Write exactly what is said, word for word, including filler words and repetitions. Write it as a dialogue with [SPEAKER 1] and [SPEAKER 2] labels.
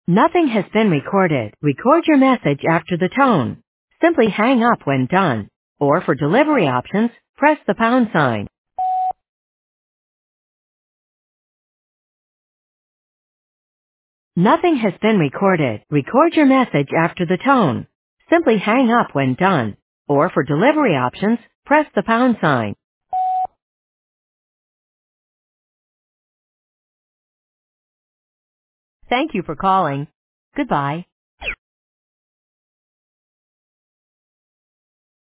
[SPEAKER 1] Nothing has been recorded. Record your message after the tone. Simply hang up when done. Or for delivery options, press the pound sign. Nothing has been recorded. Record your message after the tone. Simply hang up when done. Or for delivery options, press the pound sign. Thank you for calling. Goodbye.